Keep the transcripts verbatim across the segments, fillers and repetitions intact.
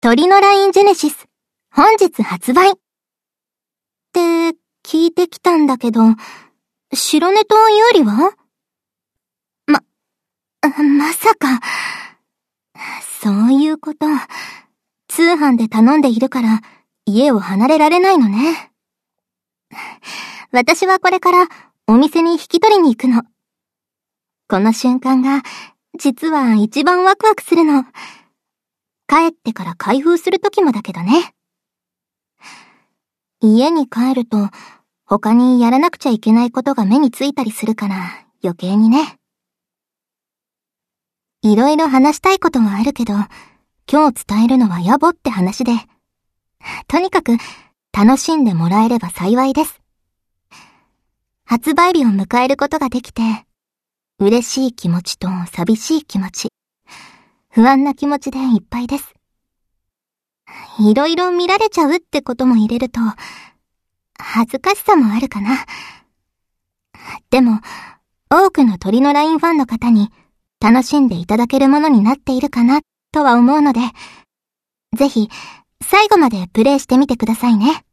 鳥のラインジェネシス、本日発売。って聞いてきたんだけど、白ネト有利は？ま、まさか。そういうこと。通販で頼んでいるから家を離れられないのね。私はこれからお店に引き取りに行くの。この瞬間が実は一番ワクワクするの。帰ってから開封するときもだけどね。家に帰ると他にやらなくちゃいけないことが目についたりするから余計にね。いろいろ話したいことはあるけど、今日伝えるのは野暮って話で、とにかく楽しんでもらえれば幸いです。発売日を迎えることができて、嬉しい気持ちと寂しい気持ち、不安な気持ちでいっぱいです。いろいろ見られちゃうってことも入れると、恥ずかしさもあるかな。でも、多くの鳥のラインファンの方に楽しんでいただけるものになっているかなとは思うので、ぜひ最後までプレイしてみてくださいね。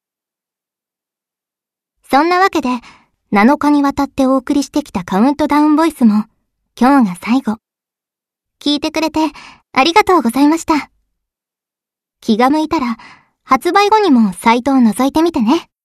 そんなわけで、なのかにわたってお送りしてきたカウントダウンボイスも今日が最後。聞いてくれてありがとうございました。気が向いたら発売後にもサイトを覗いてみてね。